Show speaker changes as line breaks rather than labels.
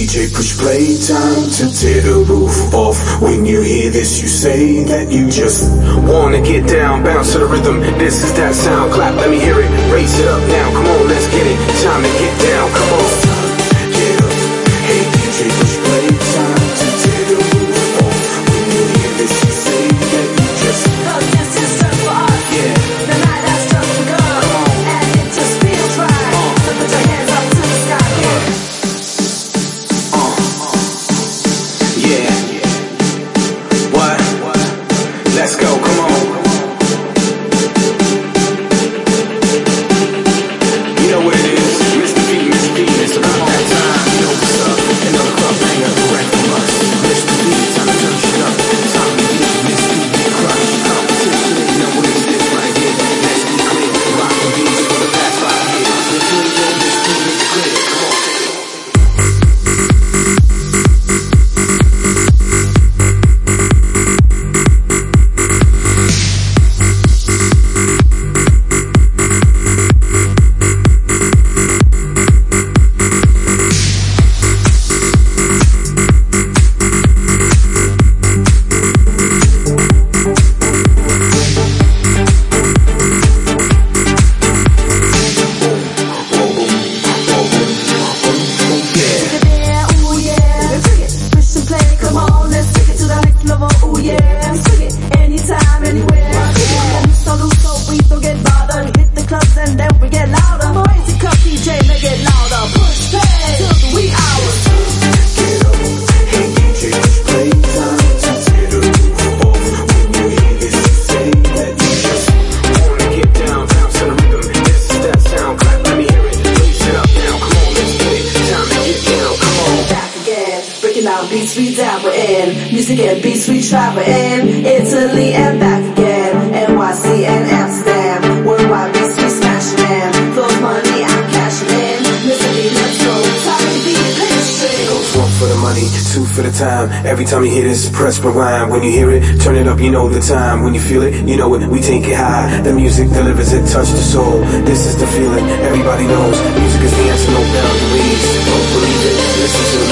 DJ, push play, time to tear the roof off. When you hear this, you say that you just wanna get down, bounce to the rhythm. This is that sound, clap, let me hear it. Raise it up now, come on, let's get it. Time to get down, come on. Get up, hey DJ, push play, time to tear the roof off. When you hear this, you say that you just,
'cause this is just for us.
yeah.
The night has just begun, and it just feels right. So put your hands up to the sky,
Yeah. What? Let's go, come on. You know what it is, Mr. B, it's about that time. You know what's up, another club banger, right from us. Mr. B, time to turn shit up. Time to get Mr. B, crush. Competition, you know what it is right here. Let's be clear, rockin' beats for the past 5 years. Mr. B, it's clear, come on.
beats we dabble in, music and beats we travel in, Italy and back again, NYC and Amsterdam, worldwide beats we smashing in, flows money I'm cashing in, Mississippi let's go, time to be patient.
Goes 1 for the money, 2 for the time. Every time you hear this, press rewind. When you hear it, turn it up, you know the time. When you feel it, you know it, we take it high. The music delivers it, touch the soul. This is the feeling, everybody knows. Music is the answer, no boundaries. Don't believe it, listen to me.